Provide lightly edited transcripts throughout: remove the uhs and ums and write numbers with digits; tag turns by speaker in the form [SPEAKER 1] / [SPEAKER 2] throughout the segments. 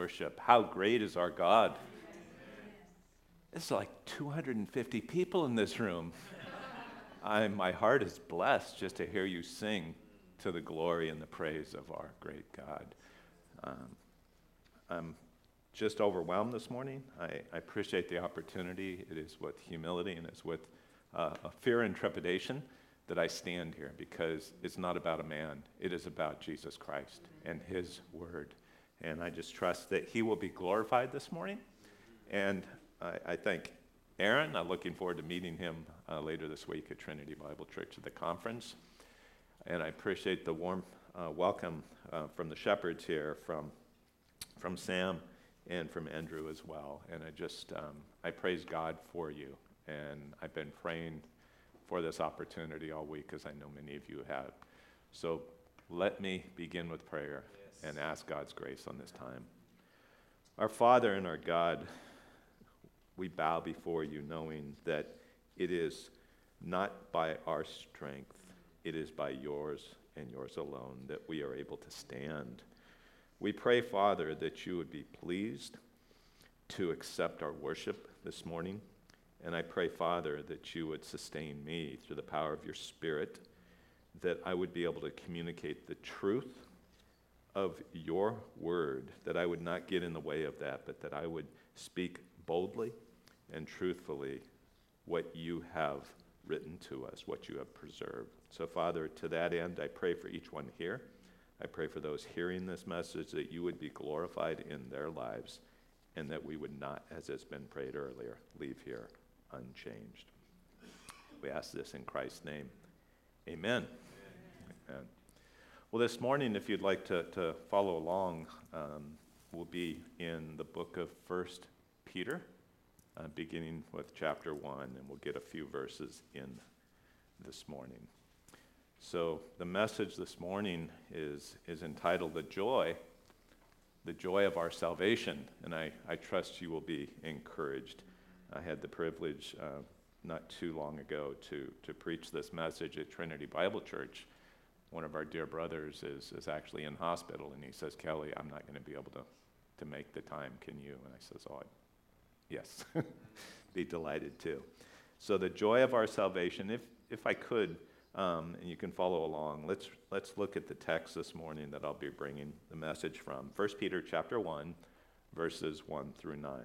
[SPEAKER 1] worship. How great is our God? It's like 250 people in this room. My heart is blessed just to hear you sing to the glory and the praise of our great God. I'm just overwhelmed this morning. I appreciate the opportunity. It is with humility and it's with a fear and trepidation that I stand here, because it's not about a man. It is about Jesus Christ and his word. And I just trust that he will be glorified this morning. And I thank Aaron. I'm looking forward to meeting him later this week at Trinity Bible Church at the conference. And I appreciate the warm welcome from the shepherds here, from Sam and from Andrew as well. And I praise God for you. And I've been praying for this opportunity all week, as I know many of you have. So let me begin with prayer and ask God's grace on this time. Our Father and our God, we bow before you knowing that it is not by our strength, it is by yours and yours alone that we are able to stand. We pray, Father, that you would be pleased to accept our worship this morning. And I pray, Father, that you would sustain me through the power of your Spirit, that I would be able to communicate the truth of your word, that I would not get in the way of that, but that I would speak boldly and truthfully what you have written to us, what you have preserved. So, Father, to that end, I pray for each one here. I pray for those hearing this message, that you would be glorified in their lives, and that we would not, as has been prayed earlier, leave here unchanged. We ask this in Christ's name. Amen. Amen. Well, this morning, if you'd like to follow along, we'll be in the book of 1 Peter, beginning with chapter 1, and we'll get a few verses in this morning. So the message this morning is entitled The Joy of Our Salvation, and I trust you will be encouraged. I had the privilege not too long ago to preach this message at Trinity Bible Church. One of our dear brothers is actually in hospital, and he says, Kelly, I'm not going to be able to make the time. Can you? And I says, yes, be delighted to. So the joy of our salvation, if I could, and you can follow along, let's look at the text this morning that I'll be bringing the message from. 1 Peter chapter 1, verses 1 through 9.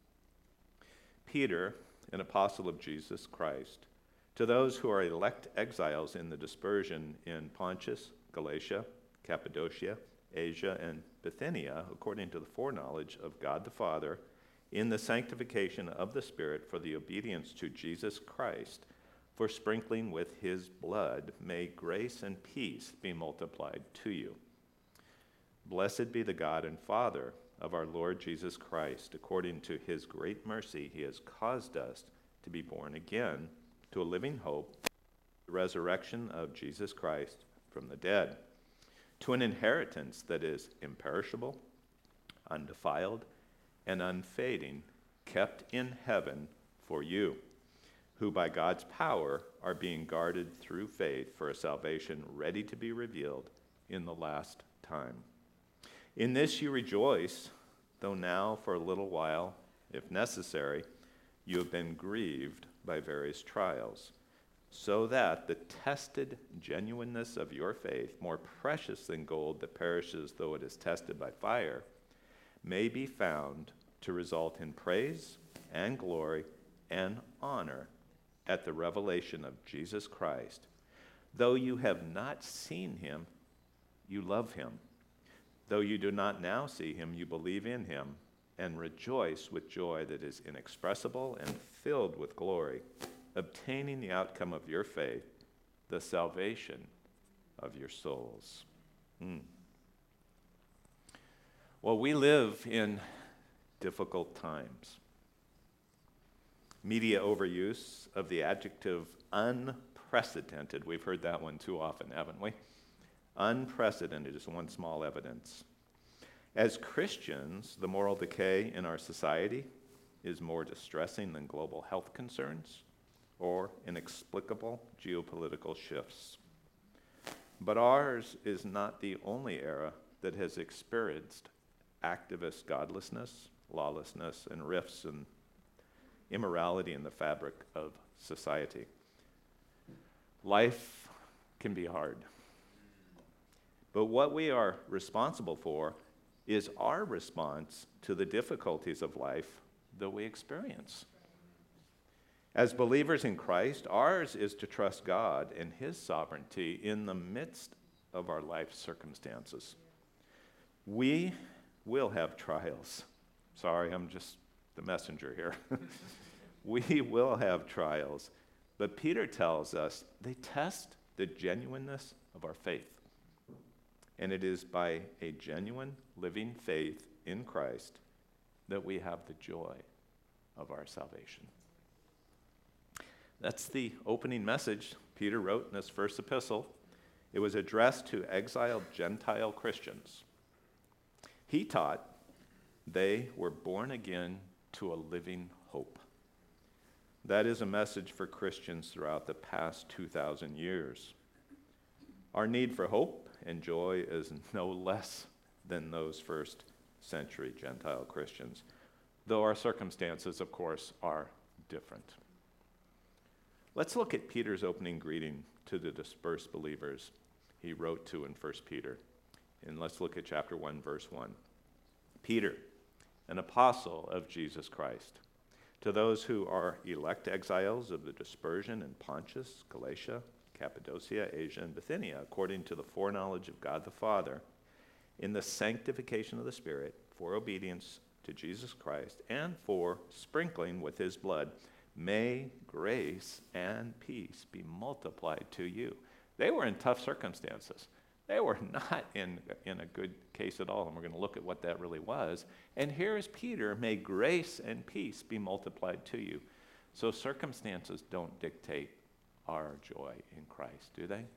[SPEAKER 1] Peter, an apostle of Jesus Christ, to those who are elect exiles in the dispersion in Pontus, Galatia, Cappadocia, Asia, and Bithynia, according to the foreknowledge of God the Father, in the sanctification of the Spirit for the obedience to Jesus Christ, for sprinkling with his blood, may grace and peace be multiplied to you. Blessed be the God and Father of our Lord Jesus Christ. According to his great mercy, he has caused us to be born again to a living hope, the resurrection of Jesus Christ from the dead, to an inheritance that is imperishable, undefiled, and unfading, kept in heaven for you, who by God's power are being guarded through faith for a salvation ready to be revealed in the last time. In this you rejoice, though now for a little while, if necessary, you have been grieved by various trials, so that the tested genuineness of your faith, more precious than gold that perishes though it is tested by fire, may be found to result in praise and glory and honor at the revelation of Jesus Christ. Though you have not seen him, you love him. Though you do not now see him, you believe in him and rejoice with joy that is inexpressible and filled with glory, obtaining the outcome of your faith, the salvation of your souls. Well, we live in difficult times. Media overuse of the adjective unprecedented. We've heard that one too often, haven't we? Unprecedented is one small evidence. As Christians, the moral decay in our society is more distressing than global health concerns or inexplicable geopolitical shifts. But ours is not the only era that has experienced activist godlessness, lawlessness, and rifts and immorality in the fabric of society. Life can be hard. But what we are responsible for is our response to the difficulties of life that we experience. As believers in Christ, ours is to trust God and His sovereignty in the midst of our life circumstances. We will have trials. Sorry, I'm just the messenger here. We will have trials. But Peter tells us they test the genuineness of our faith. And it is by a genuine, living faith in Christ that we have the joy of our salvation. That's the opening message Peter wrote in his first epistle. It was addressed to exiled Gentile Christians. He taught they were born again to a living hope. That is a message for Christians throughout the past 2,000 years. Our need for hope and joy is no less than those first century Gentile Christians, though our circumstances, of course, are different. Let's look at Peter's opening greeting to the dispersed believers he wrote to in 1 Peter. And let's look at chapter 1, verse 1. Peter, an apostle of Jesus Christ, to those who are elect exiles of the dispersion in Pontus, Galatia, Cappadocia, Asia, and Bithynia, according to the foreknowledge of God the Father, in the sanctification of the Spirit, for obedience to Jesus Christ, and for sprinkling with His blood, may grace and peace be multiplied to you. They were in tough circumstances. They were not in a good case at all, and we're going to look at what that really was. And here is Peter, may grace and peace be multiplied to you. So circumstances don't dictate our joy in Christ, do they?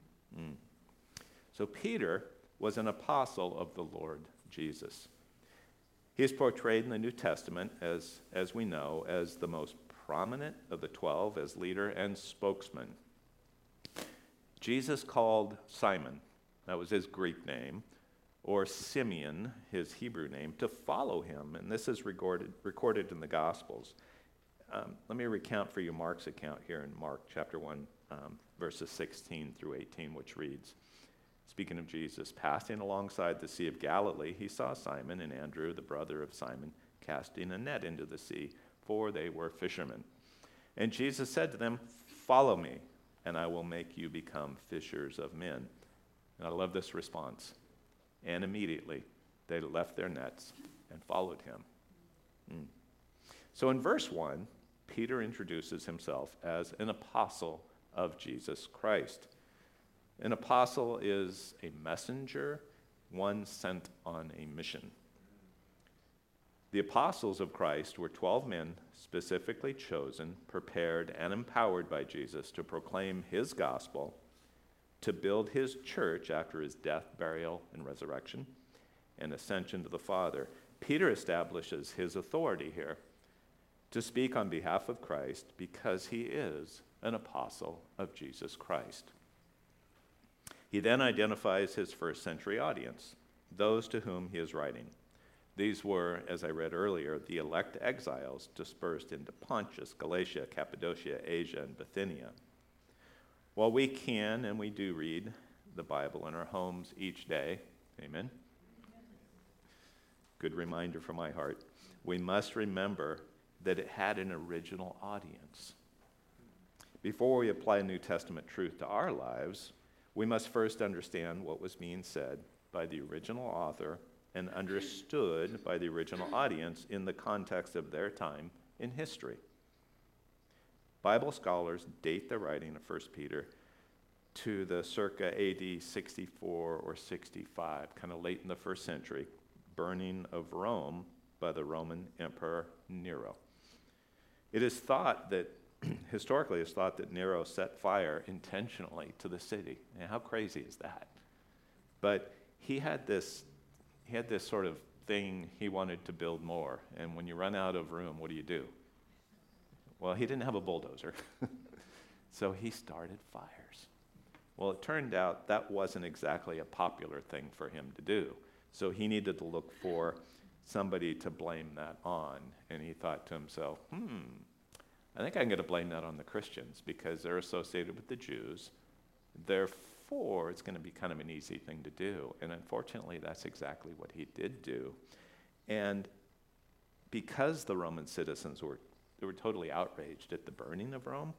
[SPEAKER 1] So Peter was an apostle of the Lord Jesus. He is portrayed in the New Testament, as we know, as the most prominent of the 12, as leader and spokesman. Jesus called Simon, that was his Greek name, or Simeon, his Hebrew name, to follow him. And this is recorded in the Gospels. Let me recount for you Mark's account here in Mark chapter 1, verses 16 through 18, which reads, speaking of Jesus, passing alongside the Sea of Galilee, he saw Simon and Andrew, the brother of Simon, casting a net into the sea, for they were fishermen. And Jesus said to them, follow me, and I will make you become fishers of men. And I love this response. And immediately they left their nets and followed him. So in verse 1, Peter introduces himself as an apostle of Jesus Christ. An apostle is a messenger, one sent on a mission. The apostles of Christ were 12 men specifically chosen, prepared, and empowered by Jesus to proclaim his gospel, to build his church after his death, burial, and resurrection, and ascension to the Father. Peter establishes his authority here to speak on behalf of Christ because he is an apostle of Jesus Christ. He then identifies his first century audience, those to whom he is writing. These were, as I read earlier, the elect exiles dispersed into Pontus, Galatia, Cappadocia, Asia, and Bithynia. While we can and we do read the Bible in our homes each day, amen? Good reminder from my heart. We must remember that it had an original audience. Before we apply New Testament truth to our lives, we must first understand what was being said by the original author and understood by the original audience in the context of their time in history. Bible scholars date the writing of 1 Peter to the circa AD 64 or 65, kind of late in the first century, burning of Rome by the Roman Emperor Nero. It is thought that, historically, it's thought that Nero set fire intentionally to the city. Now, how crazy is that? But he had this sort of thing he wanted to build more. And when you run out of room, what do? Well, he didn't have a bulldozer. So he started fires. Well, it turned out that wasn't exactly a popular thing for him to do. So he needed to look for somebody to blame that on. And he thought to himself, I think I'm going to blame that on the Christians because they're associated with the Jews. Therefore, it's going to be kind of an easy thing to do. And unfortunately, that's exactly what he did do. And because the Roman citizens were totally outraged at the burning of Rome,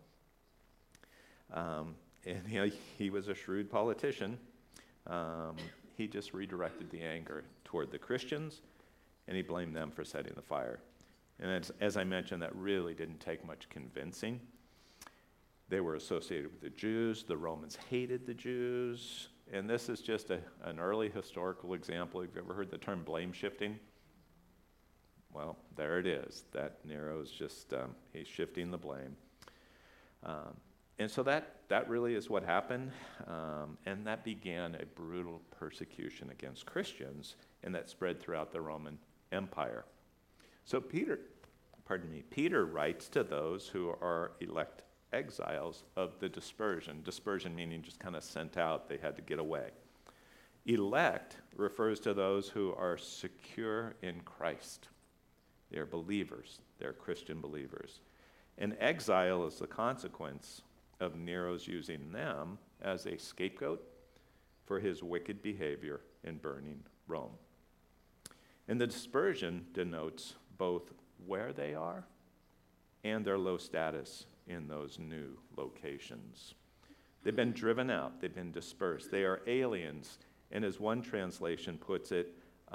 [SPEAKER 1] and he was a shrewd politician, he just redirected the anger toward the Christians, and he blamed them for setting the fire. And as I mentioned, that really didn't take much convincing. They were associated with the Jews. The Romans hated the Jews. And this is just an early historical example. Have you ever heard the term blame shifting? Well, there it is. That Nero's just, he's shifting the blame. And so that really is what happened. And that began a brutal persecution against Christians, and that spread throughout the Roman Empire. So Peter writes to those who are elect exiles of the dispersion. Dispersion meaning just kind of sent out, they had to get away. Elect refers to those who are secure in Christ. They're believers, they're Christian believers. And exile is the consequence of Nero's using them as a scapegoat for his wicked behavior in burning Rome. And the dispersion denotes both where they are and their low status in those new locations. They've been driven out, they've been dispersed, they are aliens, and as one translation puts it,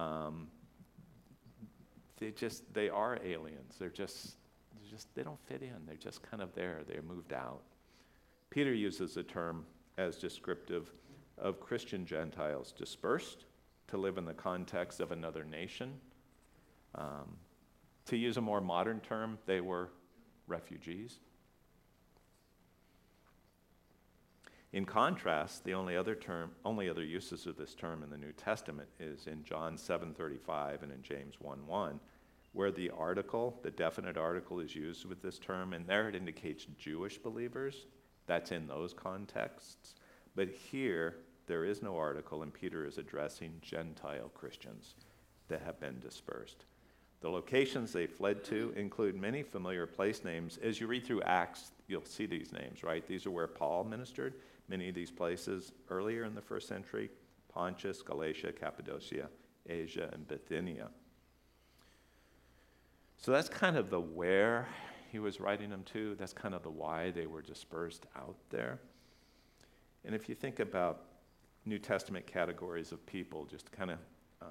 [SPEAKER 1] they are aliens. They don't fit in, they're just kind of there, they're moved out. Peter uses the term as descriptive of Christian Gentiles dispersed to live in the context of another nation. To use a more modern term, they were refugees. In contrast, the only other uses of this term in the New Testament is in John 7:35 and in James 1:1, where the definite article is used with this term, and there it indicates Jewish believers. That's in those contexts. But here, there is no article, and Peter is addressing Gentile Christians that have been dispersed. The locations they fled to include many familiar place names. As you read through Acts, you'll see these names, right? These are where Paul ministered. Many of these places earlier in the first century: Pontus, Galatia, Cappadocia, Asia, and Bithynia. So that's kind of the where he was writing them to. That's kind of the why they were dispersed out there. And if you think about New Testament categories of people, just kind of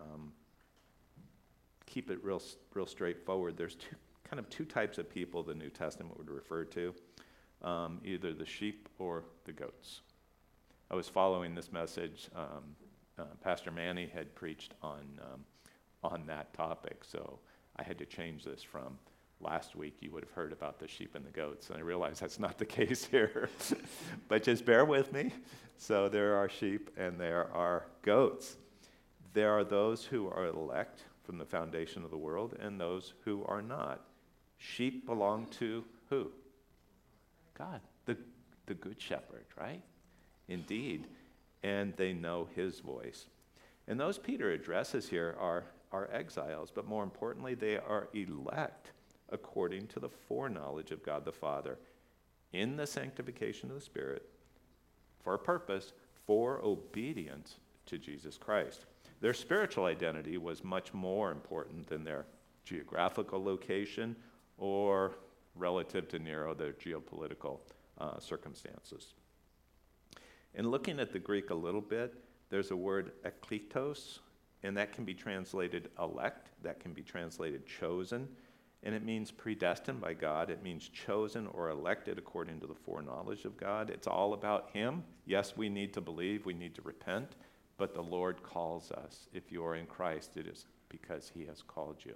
[SPEAKER 1] keep it real straightforward. There's two types of people the New Testament would refer to, either the sheep or the goats. I was following this message. Pastor Manny had preached on that topic, so I had to change this from last week. You would have heard about the sheep and the goats, and I realize that's not the case here. But just bear with me. So there are sheep and there are goats. There are those who are elect from the foundation of the world and those who are not. Sheep belong to who? God, the good shepherd, right? Indeed. And they know his voice. And those Peter addresses here are exiles, but more importantly, they are elect according to the foreknowledge of God the Father in the sanctification of the Spirit for a purpose, for obedience to Jesus Christ. Their spiritual identity was much more important than their geographical location or, relative to Nero, their geopolitical circumstances. In looking at the Greek a little bit, there's a word ekletos, and that can be translated elect, that can be translated chosen, and it means predestined by God. It means chosen or elected according to the foreknowledge of God. It's all about him. Yes, we need to believe, we need to repent, but the Lord calls us. If you are in Christ, it is because he has called you.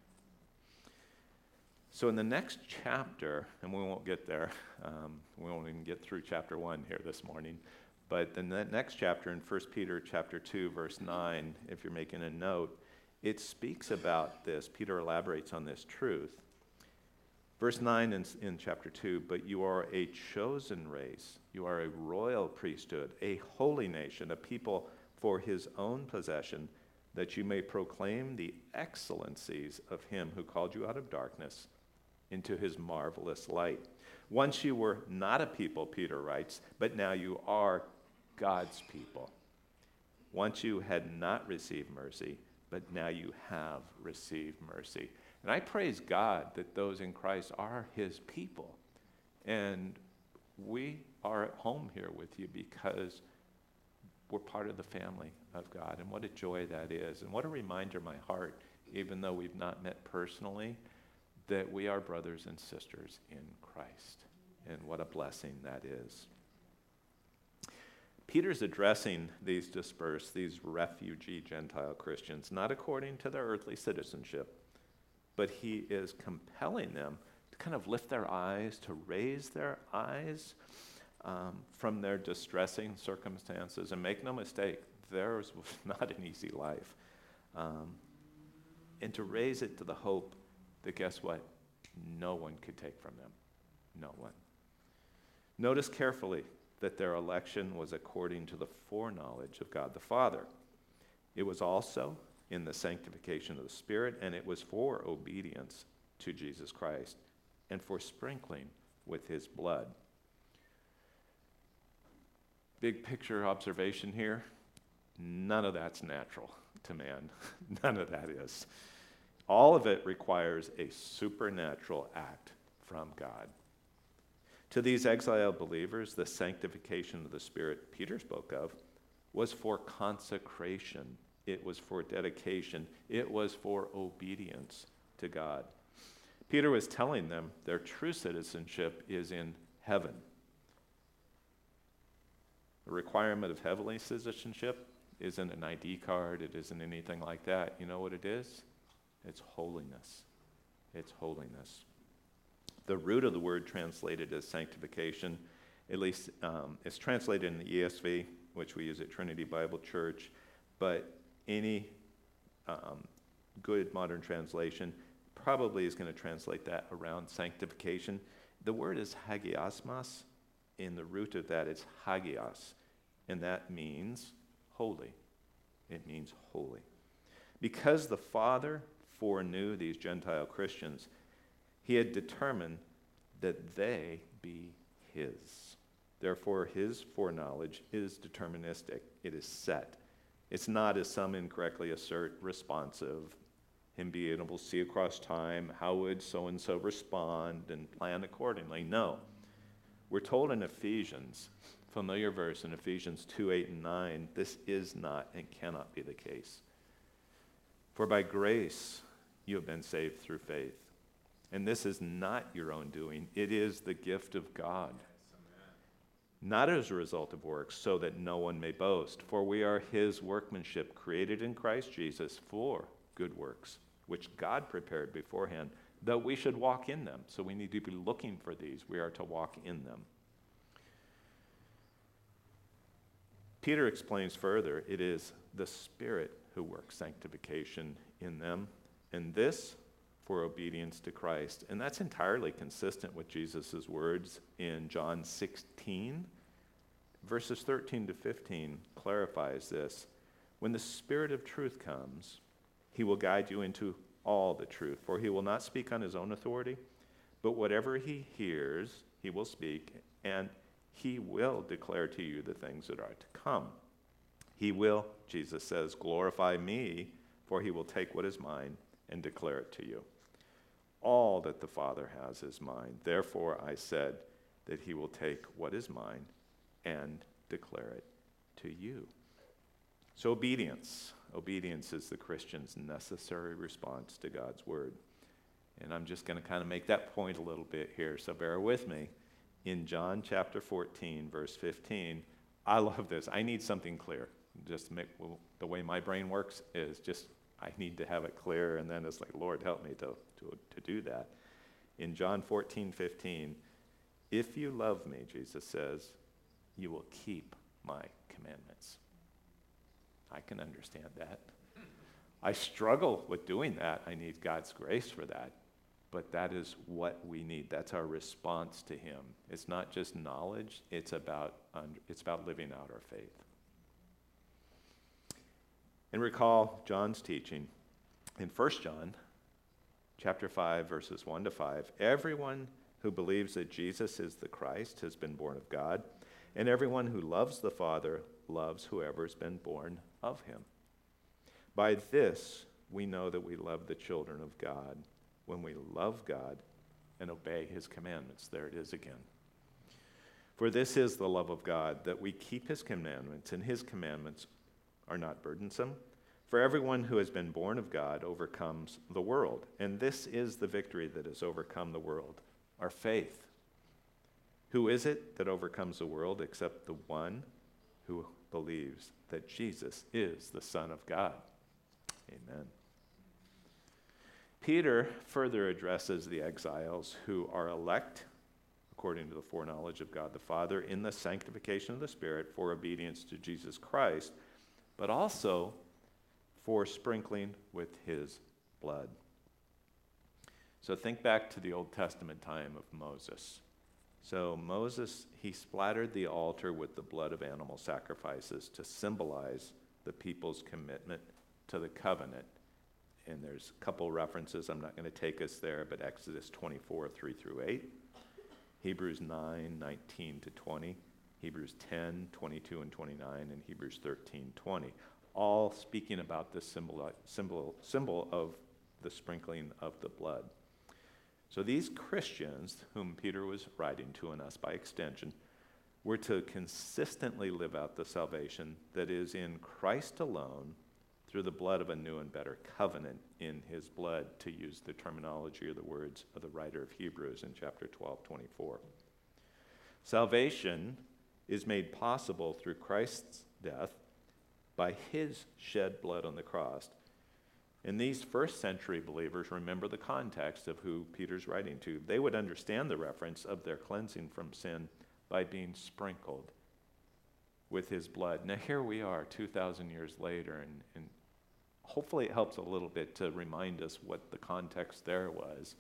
[SPEAKER 1] So in the next chapter, and we won't get there, we won't even get through chapter 1 here this morning, but in the next chapter, in 1 Peter chapter 2, verse 9, if you're making a note, it speaks about this. Peter elaborates on this truth. Verse 9 in chapter 2, but you are a chosen race, you are a royal priesthood, a holy nation, a people for his own possession, that you may proclaim the excellencies of him who called you out of darkness into his marvelous light. Once you were not a people, Peter writes, but now you are God's people. Once you had not received mercy, but now you have received mercy. And I praise God that those in Christ are his people. And we are at home here with you because we're part of the family of God. And what a joy that is. And what a reminder in my heart, even though we've not met personally, that we are brothers and sisters in Christ. And what a blessing that is. Peter's addressing these dispersed, these refugee Gentile Christians, not according to their earthly citizenship, but he is compelling them to kind of lift their eyes, to raise their eyes from their distressing circumstances. And make no mistake, theirs was not an easy life. And to raise it to the hope that, guess what? No one could take from them. No one. Notice carefully that their election was according to the foreknowledge of God the Father. It was also in the sanctification of the Spirit, and it was for obedience to Jesus Christ and for sprinkling with his blood. Big picture observation here. None of that's natural to man. None of that is. All of it requires a supernatural act from God. To these exiled believers, the sanctification of the Spirit Peter spoke of was for consecration. It was for dedication. It was for obedience to God. Peter was telling them their true citizenship is in heaven. The requirement of heavenly citizenship isn't an ID card. It isn't anything like that. You know what it is? It's holiness. It's holiness. The root of the word translated as sanctification, at least it's translated in the ESV, which we use at Trinity Bible Church, but any good modern translation probably is going to translate that around sanctification. The word is hagiasmos. In the root of that, it's hagios, and that means holy. It means holy. Because the Father foreknew these Gentile Christians, he had determined that they be his. Therefore, his foreknowledge is deterministic. It is set. It's not, as some incorrectly assert, responsive. Him being able to see across time, how would so-and-so respond and plan accordingly. No. We're told in Ephesians, familiar verse in Ephesians 2:8 and 9, this is not and cannot be the case. For by grace you have been saved through faith. And this is not your own doing. It is the gift of God. Not as a result of works, so that no one may boast. For we are his workmanship, created in Christ Jesus for good works, which God prepared beforehand, that we should walk in them. So we need to be looking for these. We are to walk in them. Peter explains further, it is the Spirit who works sanctification in them, and this for obedience to Christ. And that's entirely consistent with Jesus' words in John 16. Verses 13 to 15 clarifies this. When the Spirit of truth comes, he will guide you into all the truth, for he will not speak on his own authority, but whatever he hears, he will speak, and he will declare to you the things that are to come. He will, Jesus says, glorify me, for he will take what is mine and declare it to you. All that the Father has is mine. Therefore, I said that he will take what is mine and declare it to you. So obedience. Obedience is the Christian's necessary response to God's word. And I'm just going to kind of make that point a little bit here, so bear with me. In John chapter 14, verse 15, I love this. I need something clear. Just the way my brain works is just I need to have it clear, and then it's like, Lord, help me to do that. In John 14:15, if you love me, Jesus says, you will keep my commandments. I can understand that. I struggle with doing that. I need God's grace for that. But that is what we need. That's our response to him. It's not just knowledge. It's about living out our faith. And recall John's teaching in 1 John chapter 5, verses 1 to 5. Everyone who believes that Jesus is the Christ has been born of God, and everyone who loves the Father loves whoever has been born of him. By this we know that we love the children of God, when we love God and obey his commandments. There it is again. For this is the love of God, that we keep his commandments, and his commandments are not burdensome. For everyone who has been born of God overcomes the world. And this is the victory that has overcome the world, our faith. Who is it that overcomes the world except the one who believes that Jesus is the Son of God? Amen. Peter further addresses the exiles who are elect according to the foreknowledge of God the Father in the sanctification of the Spirit for obedience to Jesus Christ, but also for sprinkling with his blood. So think back to the Old Testament time of Moses. So Moses, he splattered the altar with the blood of animal sacrifices to symbolize the people's commitment to the covenant. And there's a couple references. I'm not going to take us there, but Exodus 24, 3 through 8. Hebrews 9, 19 to 20. Hebrews 10, 22 and 29. And Hebrews 13, 20. All speaking about this symbol of the sprinkling of the blood. So these Christians, whom Peter was writing to, and us by extension, were to consistently live out the salvation that is in Christ alone through the blood of a new and better covenant in his blood, to use the terminology or the words of the writer of Hebrews in chapter 12, 24. Salvation is made possible through Christ's death by his shed blood on the cross. And these first century believers remember the context of who Peter's writing to. They would understand the reference of their cleansing from sin by being sprinkled with his blood. Now here we are 2,000 years later, and hopefully it helps a little bit to remind us what the context there was.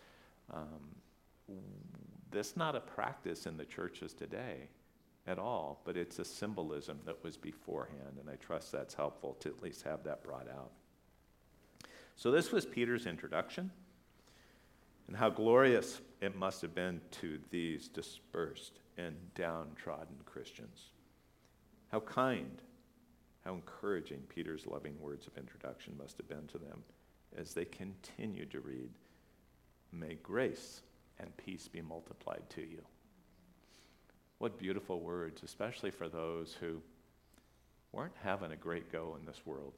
[SPEAKER 1] This is not a practice in the churches today at all, but it's a symbolism that was beforehand, and I trust that's helpful to at least have that brought out. So this was Peter's introduction, and how glorious it must have been to these dispersed and downtrodden Christians. How kind, how encouraging Peter's loving words of introduction must have been to them as they continued to read, "May grace and peace be multiplied to you." What beautiful words, especially for those who weren't having a great go in this world.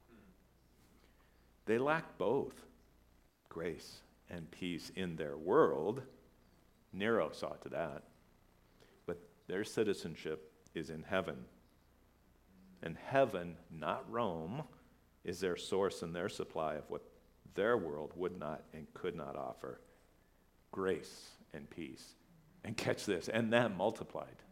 [SPEAKER 1] They lacked both grace and peace in their world. Nero saw to that. But their citizenship is in heaven. And heaven, not Rome, is their source and their supply of what their world would not and could not offer. Grace and peace. And catch this, and that multiplied.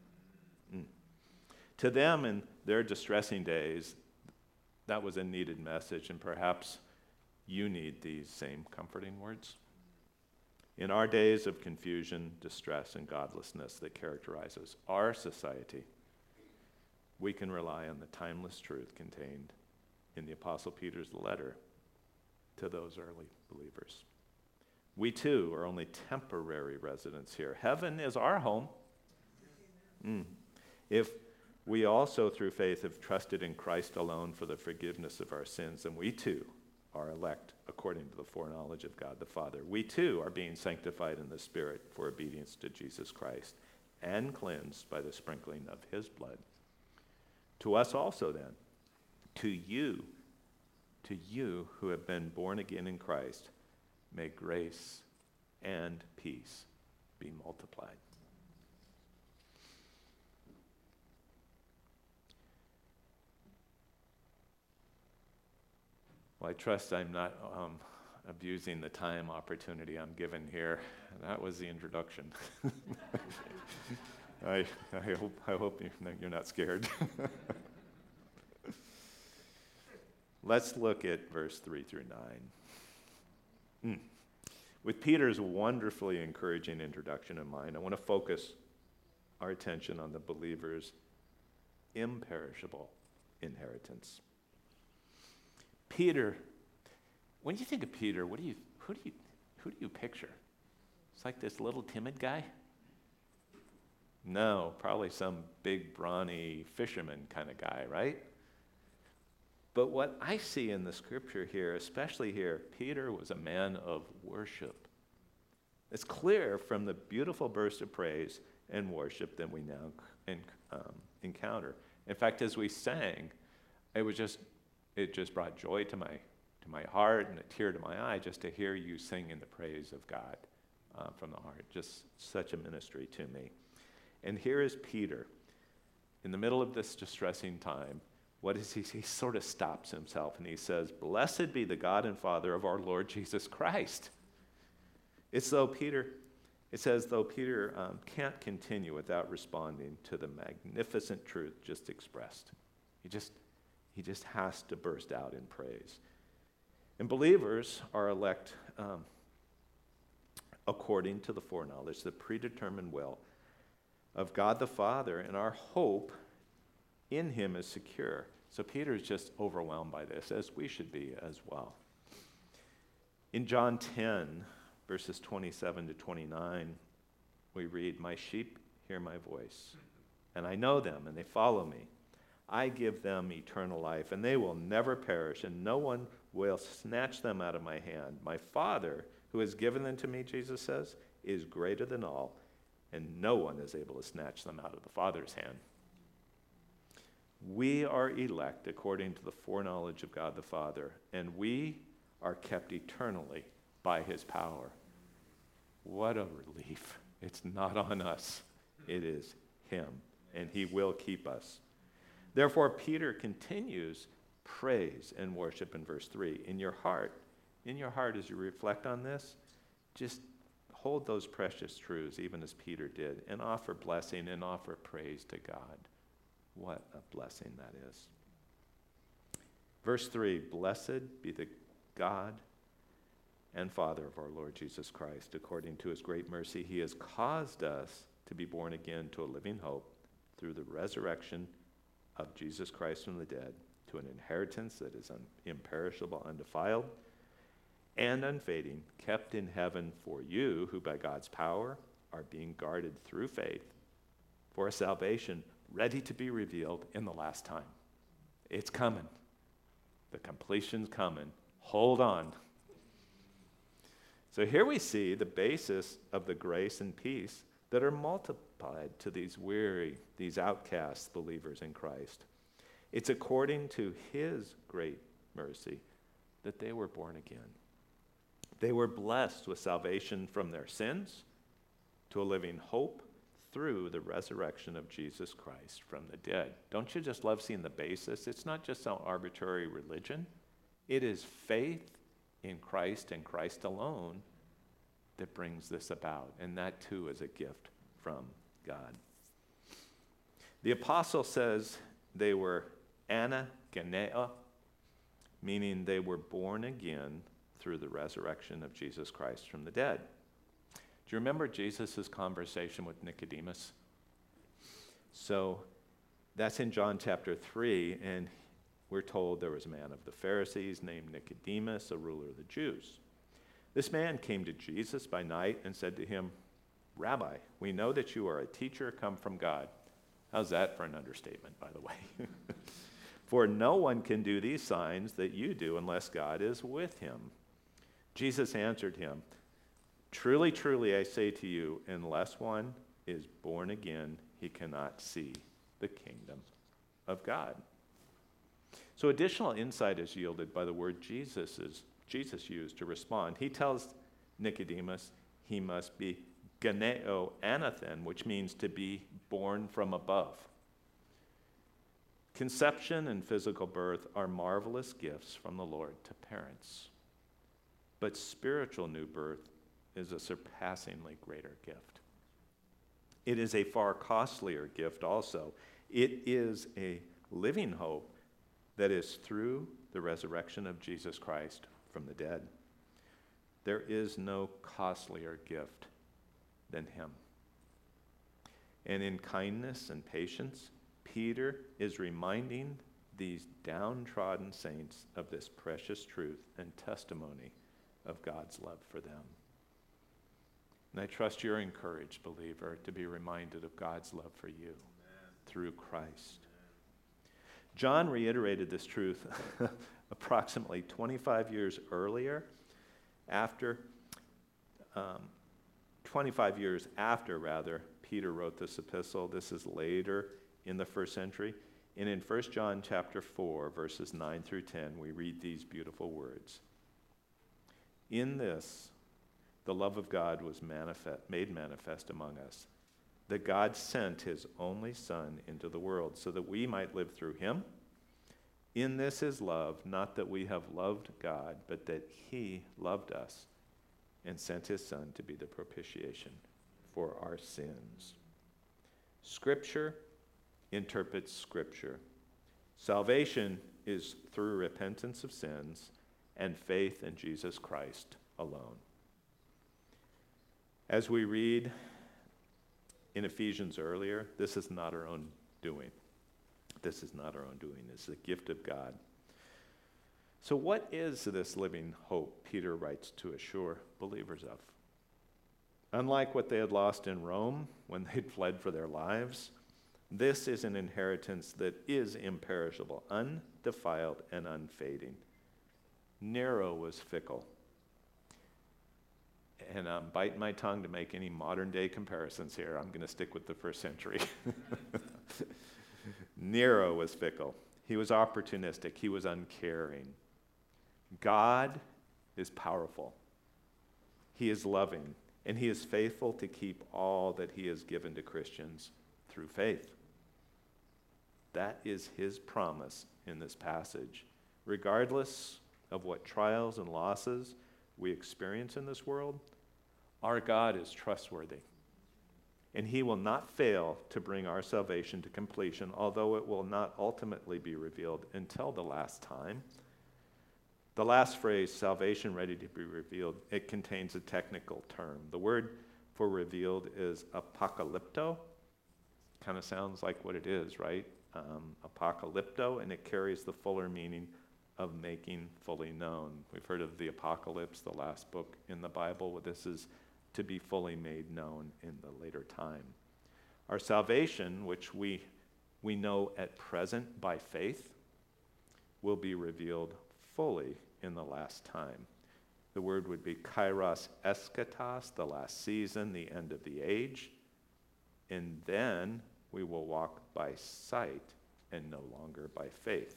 [SPEAKER 1] To them in their distressing days, that was a needed message, and perhaps you need these same comforting words. In our days of confusion, distress, and godlessness that characterizes our society, we can rely on the timeless truth contained in the Apostle Peter's letter to those early believers. We too are only temporary residents here. Heaven is our home. If we also through faith have trusted in Christ alone for the forgiveness of our sins, then we too are elect according to the foreknowledge of God the Father. We too are being sanctified in the Spirit for obedience to Jesus Christ and cleansed by the sprinkling of his blood. To us also then, to you who have been born again in Christ, may grace and peace be multiplied. Well, I trust I'm not abusing the time opportunity I'm given here. That was the introduction. I hope you're not scared. Let's look at verse 3 through 9. With Peter's wonderfully encouraging introduction in mind, I want to focus our attention on the believer's imperishable inheritance. Peter, when you think of Peter, who do you picture? It's like this little timid guy? No, probably some big, brawny fisherman kind of guy, right? But what I see in the scripture here, especially here, Peter was a man of worship. It's clear from the beautiful burst of praise and worship that we now encounter. In fact, as we sang, it just brought joy to my heart and a tear to my eye just to hear you sing in the praise of God from the heart. Just such a ministry to me. And here is Peter in the middle of this distressing time. What is he? He sort of stops himself and he says, "Blessed be the God and Father of our Lord Jesus Christ." It says, though Peter can't continue without responding to the magnificent truth just expressed. He just has to burst out in praise. And believers are elect according to the foreknowledge, the predetermined will of God the Father, and our hope in him is secure. So Peter is just overwhelmed by this, as we should be as well. In John 10, verses 27 to 29, we read, "My sheep hear my voice, and I know them, and they follow me. I give them eternal life, and they will never perish, and no one will snatch them out of my hand. My Father, who has given them to me," Jesus says, "is greater than all, and no one is able to snatch them out of the Father's hand." We are elect according to the foreknowledge of God the Father, and we are kept eternally by his power. What a relief. It's not on us. It is him, and he will keep us. Therefore, Peter continues praise and worship in verse 3. In your heart, as you reflect on this, just hold those precious truths, even as Peter did, and offer blessing and offer praise to God. What a blessing that is. Verse 3, "Blessed be the God and Father of our Lord Jesus Christ. According to his great mercy, he has caused us to be born again to a living hope through the resurrection of Jesus Christ from the dead, to an inheritance that is imperishable, undefiled, and unfading, kept in heaven for you, who by God's power are being guarded through faith for a salvation ready to be revealed in the last time." It's coming. The completion's coming. Hold on. So here we see the basis of the grace and peace that are multiplied to these weary, these outcast believers in Christ. It's according to his great mercy that they were born again. They were blessed with salvation from their sins to a living hope through the resurrection of Jesus Christ from the dead. Don't you just love seeing the basis? It's not just some arbitrary religion. It is faith in Christ and Christ alone that brings this about. And that too is a gift from God. The apostle says they were anageneo, meaning they were born again through the resurrection of Jesus Christ from the dead. Do you remember Jesus' conversation with Nicodemus? So that's in John chapter 3, and we're told there was a man of the Pharisees named Nicodemus, a ruler of the Jews. This man came to Jesus by night and said to him, "Rabbi, we know that you are a teacher come from God." How's that for an understatement, by the way? "For no one can do these signs that you do unless God is with him." Jesus answered him, "Truly, truly, I say to you, unless one is born again, he cannot see the kingdom of God." So additional insight is yielded by the word Jesus used to respond. He tells Nicodemus he must be geneo anathen, which means to be born from above. Conception and physical birth are marvelous gifts from the Lord to parents. But spiritual new birth is a surpassingly greater gift. It is a far costlier gift also. It is a living hope that is through the resurrection of Jesus Christ from the dead. There is no costlier gift than him. And in kindness and patience, Peter is reminding these downtrodden saints of this precious truth and testimony of God's love for them. And I trust you're encouraged, believer, to be reminded of God's love for you through Christ. John reiterated this truth approximately 25 years earlier, 25 years after, Peter wrote this epistle. This is later in the first century. And in 1 John chapter 4, verses 9 through 10, we read these beautiful words. In this, the love of God was made manifest among us, that God sent his only Son into the world so that we might live through him. In this is love, not that we have loved God, but that he loved us and sent his Son to be the propitiation for our sins. Scripture interprets Scripture. Salvation is through repentance of sins and faith in Jesus Christ alone. As we read in Ephesians earlier, this is not our own doing. This is not our own doing. It's a gift of God. So what is this living hope Peter writes to assure believers of? Unlike what they had lost in Rome when they'd fled for their lives, this is an inheritance that is imperishable, undefiled, and unfading. Nero was fickle. And I'm biting my tongue to make any modern day comparisons here. I'm going to stick with the first century. Nero was fickle. He was opportunistic. He was uncaring. God is powerful. He is loving. And he is faithful to keep all that he has given to Christians through faith. That is his promise in this passage. Regardless of what trials and losses we experience in this world, our God is trustworthy. And he will not fail to bring our salvation to completion, although it will not ultimately be revealed until the last time. The last phrase, salvation ready to be revealed, it contains a technical term. The word for revealed is apocalypto. Kind of sounds like what it is, right? Apocalypto, and it carries the fuller meaning of making fully known. We've heard of the apocalypse, the last book in the Bible. Well, this is to be fully made known in the later time. Our salvation, which we know at present by faith, will be revealed fully in the last time. The word would be kairos eschatos, the last season, the end of the age. And then we will walk by sight and no longer by faith.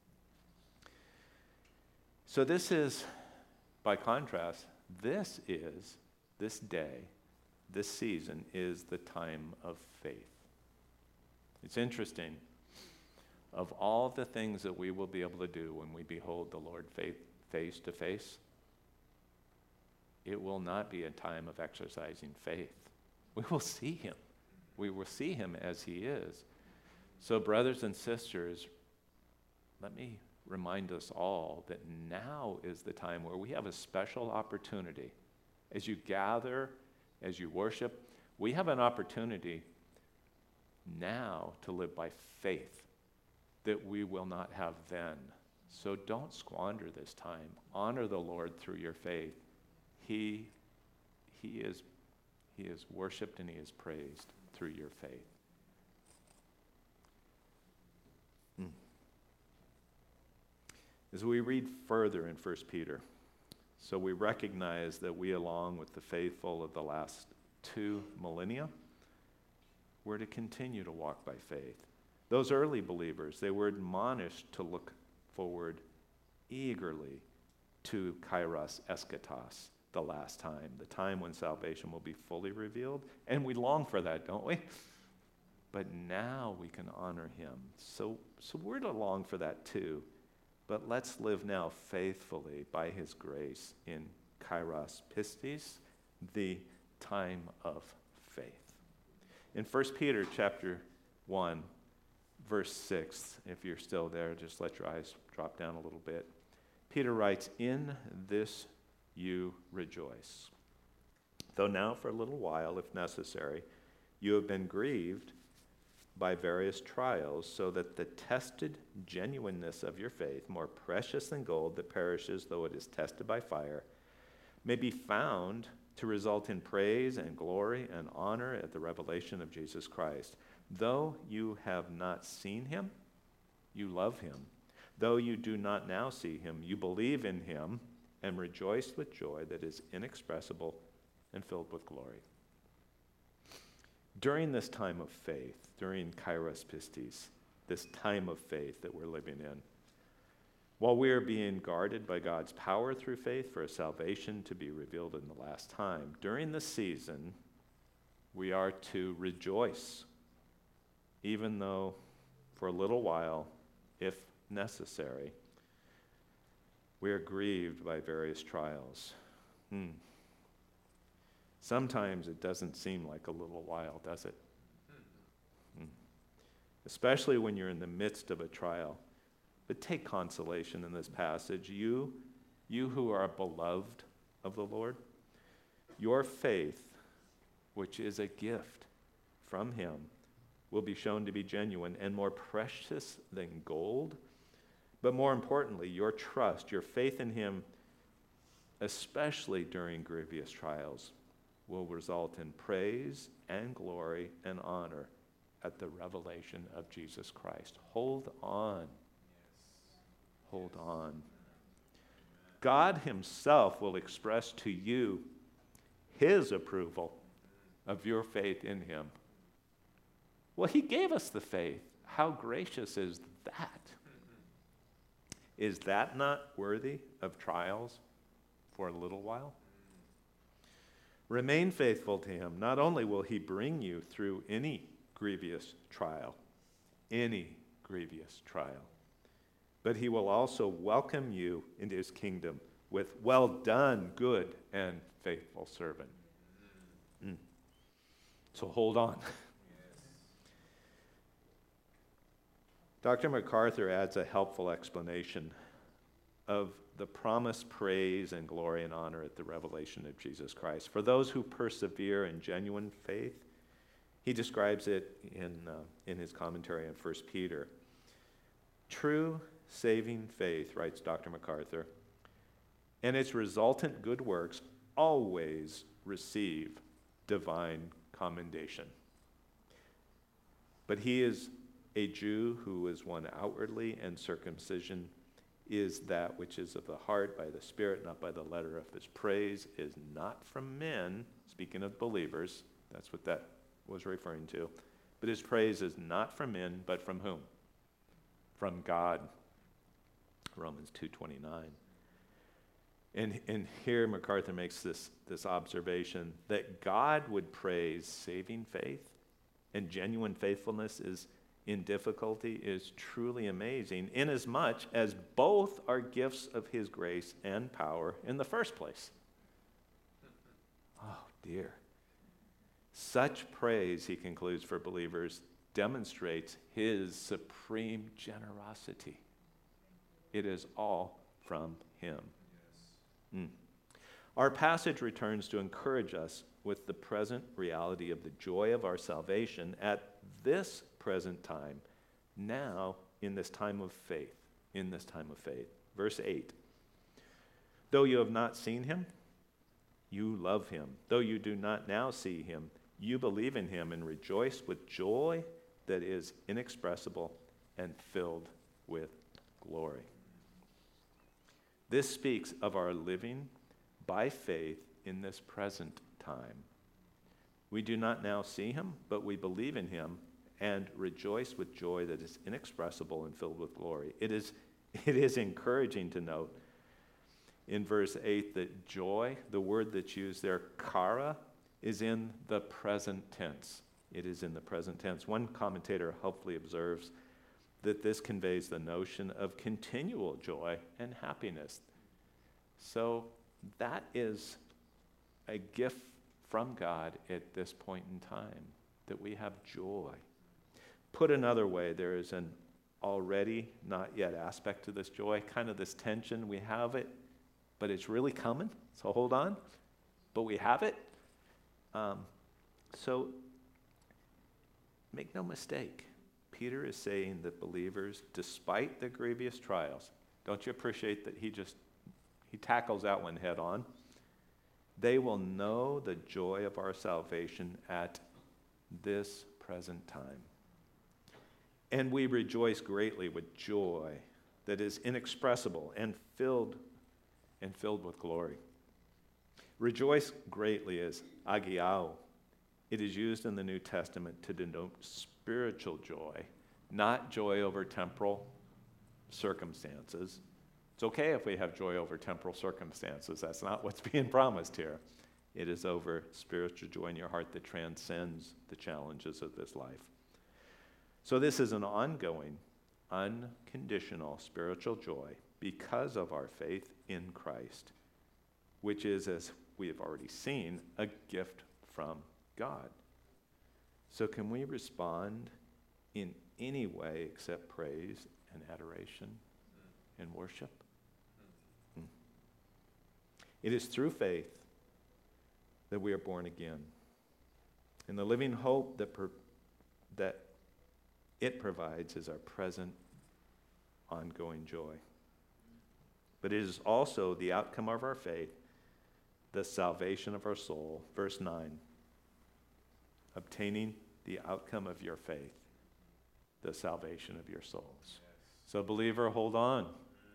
[SPEAKER 1] So this is, by contrast, this day, this season is the time of faith. It's interesting. Of all the things that we will be able to do when we behold the Lord face to face, it will not be a time of exercising faith. We will see him. We will see him as he is. So brothers and sisters, let me remind us all that now is the time where we have a special opportunity. As you gather, as you worship, we have an opportunity now to live by faith that we will not have then. So don't squander this time. Honor the Lord through your faith. He is worshiped and he is praised through your faith. As we read further in 1 Peter, so we recognize that we, along with the faithful of the last 2 millennia, we're to continue to walk by faith. Those early believers, they were admonished to look forward eagerly to kairos eschatos, the last time, the time when salvation will be fully revealed. And we long for that, don't we? But now we can honor him. So we're to long for that too. But let's live now faithfully by his grace in kairos pistis, the time of faith. In 1 Peter chapter 1, verse 6, if you're still there, just let your eyes drop down a little bit. Peter writes, "In this you rejoice, though now for a little while, if necessary, you have been grieved by various trials, so that the tested genuineness of your faith, more precious than gold that perishes though it is tested by fire, may be found to result in praise and glory and honor at the revelation of Jesus Christ. Though you have not seen him, you love him. Though you do not now see him, you believe in him and rejoice with joy that is inexpressible and filled with glory. During this time of faith, during Kairos Pistis, this time of faith that we're living in, while we are being guarded by God's power through faith for a salvation to be revealed in the last time, during the season, we are to rejoice, even though for a little while, if necessary, we are grieved by various trials. Sometimes it doesn't seem like a little while, does it? Especially when you're in the midst of a trial. But take consolation in this passage. You who are beloved of the Lord, your faith, which is a gift from him, will be shown to be genuine and more precious than gold. But more importantly, your trust, your faith in him, especially during grievous trials, will result in praise and glory and honor at the revelation of Jesus Christ. Hold on. Hold on. God himself will express to you his approval of your faith in him. Well, he gave us the faith. How gracious is that? Is that not worthy of trials for a little while? Remain faithful to him. Not only will he bring you through any grievous trial, but he will also welcome you into his kingdom with, "Well done, good and faithful servant." So hold on. Dr. MacArthur adds a helpful explanation of the promised praise and glory and honor at the revelation of Jesus Christ. For those who persevere in genuine faith, he describes it in his commentary on 1 Peter. True saving faith, writes Dr. MacArthur, and its resultant good works always receive divine commendation. But he is a Jew who is one outwardly, and circumcision is that which is of the heart by the Spirit, not by the letter. Of his praise is not from men, speaking of believers, that's what that was referring to, but his praise is not from men, but from whom? From God. Romans 2:29. And here MacArthur makes this observation that God would praise saving faith and genuine faithfulness in difficulty is truly amazing, inasmuch as both are gifts of his grace and power in the first place. Oh dear. Such praise, he concludes, for believers demonstrates his supreme generosity. It is all from him. Our passage returns to encourage us with the present reality of the joy of our salvation at this present time, now in this time of faith, Verse 8, though you have not seen him, you love him. Though you do not now see him, you believe in him and rejoice with joy that is inexpressible and filled with glory. This speaks of our living by faith in this present time. We do not now see him, but we believe in him and rejoice with joy that is inexpressible and filled with glory. It is encouraging to note in verse 8 that joy, the word that's used there, chara, is in the present tense. It is in the present tense. One commentator helpfully observes that this conveys the notion of continual joy and happiness. So that is a gift from God at this point in time, that we have joy. Put another way, there is an already not yet aspect to this joy, kind of this tension. We have it, but it's really coming, so hold on. But we have it. So make no mistake, Peter is saying that believers, despite the grievous trials, don't you appreciate that he tackles that one head on? They will know the joy of our salvation at this present time. And we rejoice greatly with joy that is inexpressible and filled with glory. Rejoice greatly is agiao. It is used in the New Testament to denote spiritual joy, not joy over temporal circumstances. It's okay if we have joy over temporal circumstances. That's not what's being promised here. It is over spiritual joy in your heart that transcends the challenges of this life. So this is an ongoing, unconditional spiritual joy because of our faith in Christ, which is, as we have already seen, a gift from God. So can we respond in any way except praise and adoration and worship? It is through faith that we are born again. And the living hope that it provides is our present ongoing joy. But it is also the outcome of our faith, the salvation of our soul. Verse 9, obtaining the outcome of your faith, the salvation of your souls. Yes. So believer, hold on.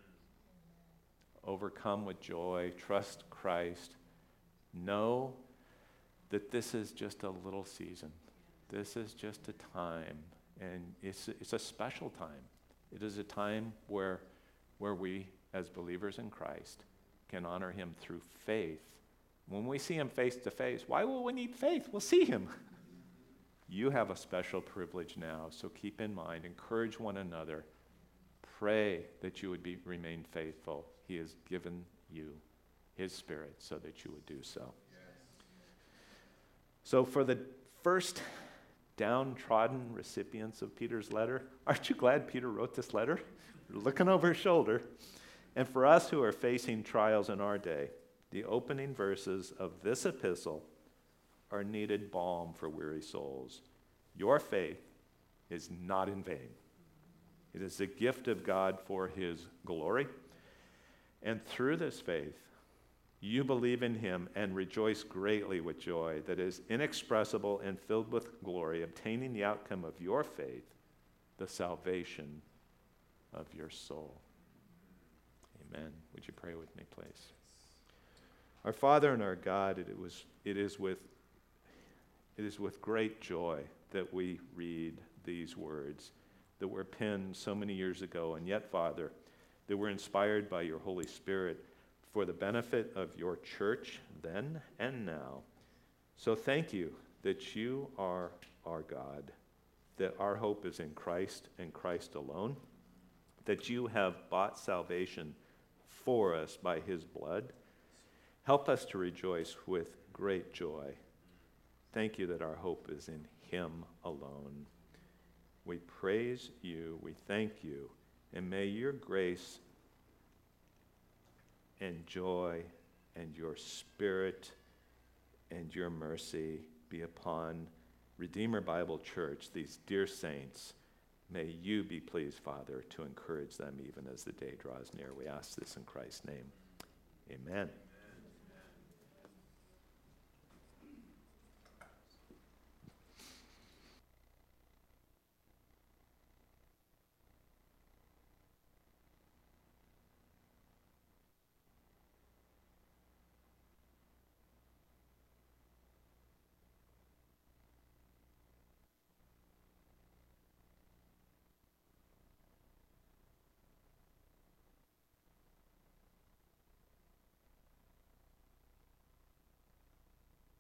[SPEAKER 1] Overcome with joy, trust Christ. Know that this is just a little season. This is just a time, and it's a special time. It is a time where we, as believers in Christ, can honor him through faith. When we see him face to face, why will we need faith? We'll see him. You have a special privilege now, so keep in mind, encourage one another. Pray that you would remain faithful. He has given you his Spirit so that you would do so. Yes. So for the first downtrodden recipients of Peter's letter, aren't you glad Peter wrote this letter? You're looking over his shoulder. And for us who are facing trials in our day, the opening verses of this epistle are needed balm for weary souls. Your faith is not in vain. It is a gift of God for his glory. And through this faith, you believe in him and rejoice greatly with joy that is inexpressible and filled with glory, obtaining the outcome of your faith, the salvation of your soul. Amen. Would you pray with me, please? Our Father and our God, it is with great joy that we read these words that were penned so many years ago, and yet, Father, that were inspired by your Holy Spirit for the benefit of your church then and now. So thank you that you are our God, that our hope is in Christ and Christ alone, that you have bought salvation for us by his blood. Help us to rejoice with great joy. Thank you that our hope is in him alone. We praise you, we thank you, and may your grace and joy and your Spirit and your mercy be upon Redeemer Bible Church, these dear saints. May you be pleased, Father, to encourage them even as the day draws near. We ask this in Christ's name. Amen.